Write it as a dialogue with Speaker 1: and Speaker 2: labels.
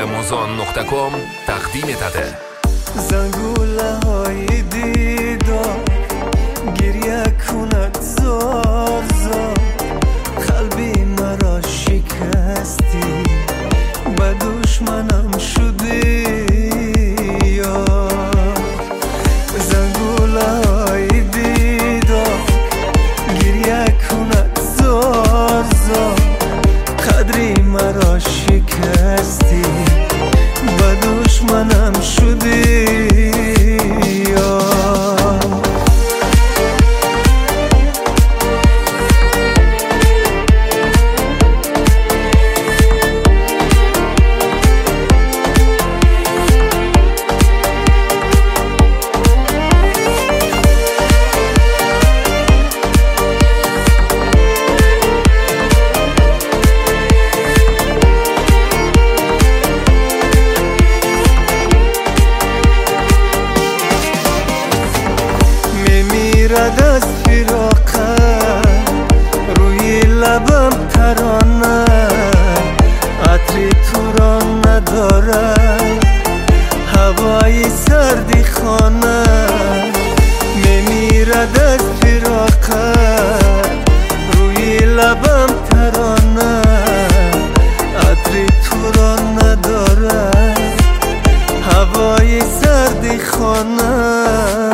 Speaker 1: amazon.com تقدیم داده.
Speaker 2: زنگوله های دیدار گریه کند زار زار، قلبی مرا شکستی، به دشمنم شدی یار. زنگوله های دیدار گریه کند زار زار، قدری مرا شکستی، به دشمنم شدی از فراقت روی لبم ترانه، عطری تو را نداره، هوای سردی خانه. میمیرد از فراقت روی لبم ترانه، عطری تو را نداره، هوای سردی خانه.